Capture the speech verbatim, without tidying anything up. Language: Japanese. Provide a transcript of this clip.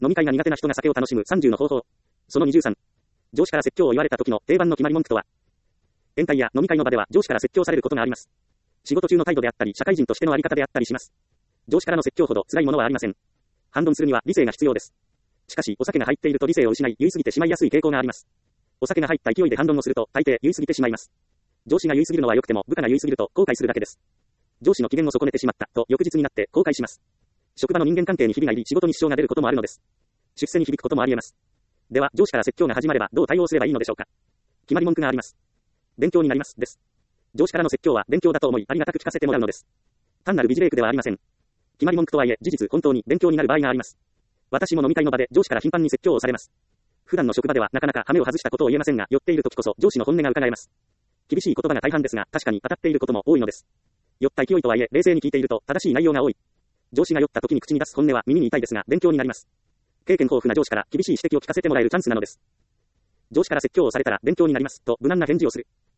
飲み会が苦手な人が酒を楽しむさんじゅうの方法。そのにじゅうさん。上司から説教を言われた時の定番の決まり文句とは。宴会や飲み会の場では上司から説教されることがあります。仕事中の態度であったり、社会人としてのあり方であったりします。上司からの説教ほど辛いものはありません。反論するには理性が必要です。しかし、お酒が入っていると理性を失い、言い過ぎてしまいやすい傾向があります。お酒が入った勢いで反論をすると、大抵言い過ぎてしまいます。上司が言い過ぎるのは良くても、部下が言い過ぎると後悔するだけです。上司の機嫌を損ねてしまったと翌日になって後悔します。職場の人間関係にひびが入り、仕事に支障が出ることもあるのです。出世に響くこともあり得ます。では、上司から説教が始まればどう対応すればいいのでしょうか。決まり文句があります。勉強になります、です。上司からの説教は勉強だと思い、ありがたく聞かせてもらうのです。単なるビジレークではありません。決まり文句とはいえ、事実、本当に勉強になる場合があります。私も飲み会の場で上司から頻繁に説教をされます。普段の職場ではなかなか羽目を外したことを言えませんが、酔っている時こそ上司の本音が伺えます。厳しい言葉が大半ですが、確かに当たっていることも多いのです。酔った勢いとはいえ、冷静に聞いていると正しい内容が多い。上司が酔った時に口に出す本音は耳に痛いですが、勉強になります。経験豊富な上司から厳しい指摘を聞かせてもらえるチャンスなのです。上司から説教をされたら勉強になりますと無難な返事をする。